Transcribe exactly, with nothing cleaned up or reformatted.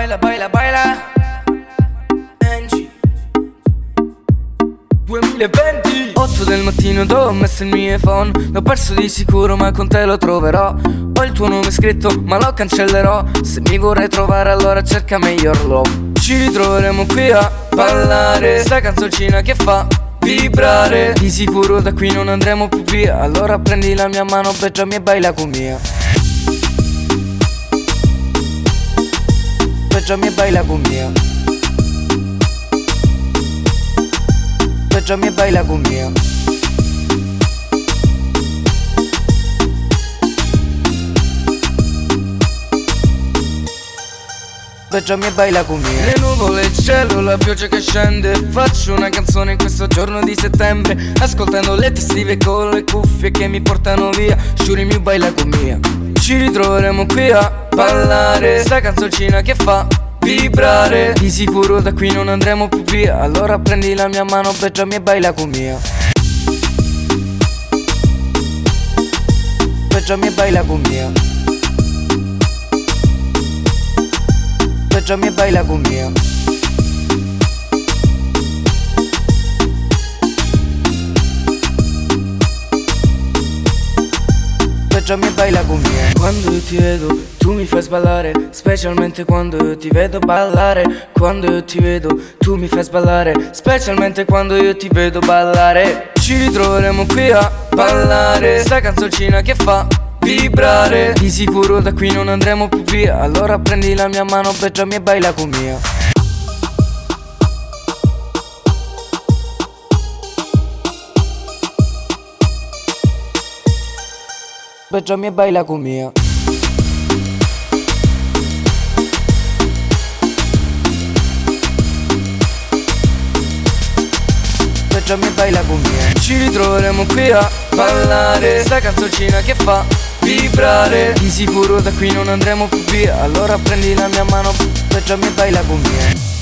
baila, baila, baila. Angie duemilaventi. Otto del mattino dove ho messo il mio iPhone. L'ho perso di sicuro ma con te lo troverò. Ho il tuo nome scritto ma lo cancellerò. Se mi vorrai trovare allora cerca meglio love. Ci ritroveremo qui a ballare sta canzoncina che fa vibrare. Di sicuro da qui non andremo più via. Allora prendi la mia mano, baciami e baila con mia. Baciami e baila con mia. Baciami e baila con mia. Baciami e baila con me. Le nuvole, il cielo, la pioggia che scende. Faccio una canzone in questo giorno di settembre, ascoltando le testive con le cuffie che mi portano via. Shuri mi baila con me. Ci ritroveremo qui a ballare sta canzoncina che fa vibrare. Di sicuro da qui non andremo più via. Allora prendi la mia mano, baciami e baila con me. Baciami e baila con me. Baciami e baila con me. Baciami e baila con me. Quando io ti vedo tu mi fai sballare, specialmente quando io ti vedo ballare. Quando io ti vedo tu mi fai sballare, specialmente quando io ti vedo ballare. Ci ritroveremo qui a ballare sta canzoncina che fa vibrare. Di sicuro da qui non andremo più via. Allora prendi la mia mano, baciami e baila con mia. Baciami e baila con mia. Baciami e baila con me. Ci ritroveremo qui a ballare sta canzoncina che fa vibrare. Di sicuro da qui non andremo più via. Allora prendi la mia mano, baciami e baila con me.